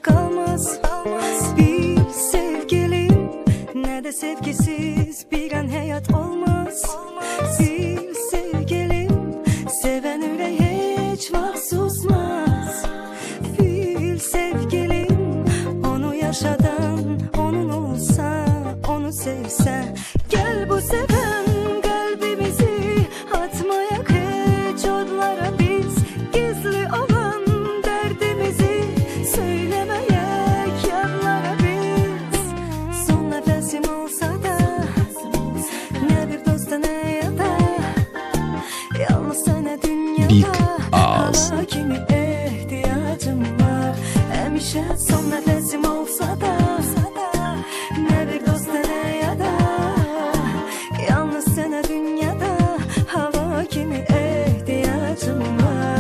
kalmaz. Bir sevgilim ne de sevgisiz bir an hayat olmaz. Bir sevgilim seven yüreği hiç vakt susmaz. Bir sevgilim onu yaşadan onun olsa, onu sevse. Gel bu seven kalbimizi atmayak hiç odlara biz. Gizli olan derdimizi söylemeyek yanlara biz. Son nefesim olsa da ne bir dosta ne ya da yalnız sana dünyada hava kimi ihtiyacım var. Hemşe son nefesim olsa da ne bir dosta ne ya da yalnız sana dünyada hava kimi ihtiyacım var.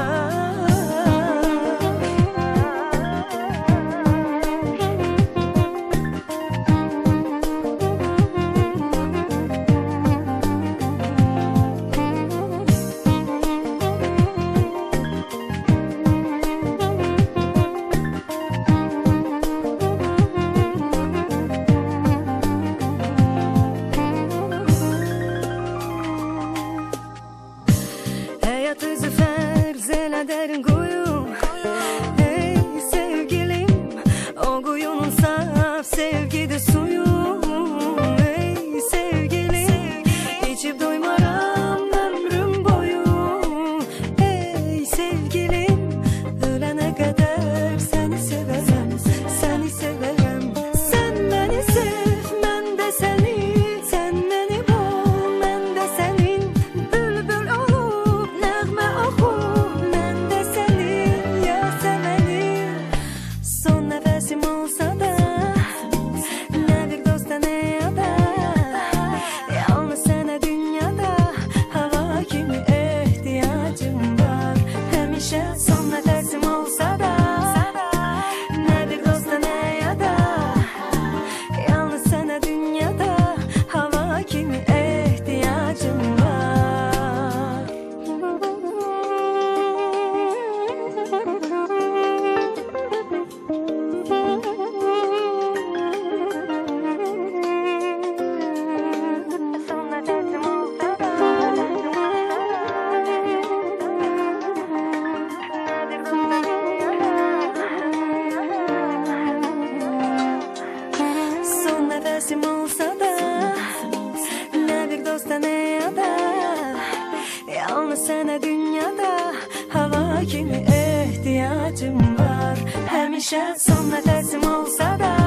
Hayat özü ferzele derin kuyu. Hey sevgilim, o kuyunun saf sevgide suyu. Hey sevgilim, içip doymaram ömrüm boyu. Hey sevgilim, ölene kadar seni severim, seni severim. Sen beni sev, ben de seni. Sen beni bul, ben de senin. Bülbül olup nəğmə oxu, mən də sənin yasəmənim. Son nəfəsim olsa da nə bir dosta nə ya da yalnız sənə dünyada hava kimi ehtiyacım var. Həmişə son nəfəsim olsa da nə bir dosta nə ya da yalnız sənə dünyada hava kimi ehtiyacım var. Son nefesim olsa da son nefesim olsa da ne bir dosta ne ya da yalnız sana dünyada hava kimi ihtiyacım var. Həmişə son nefesim olsa da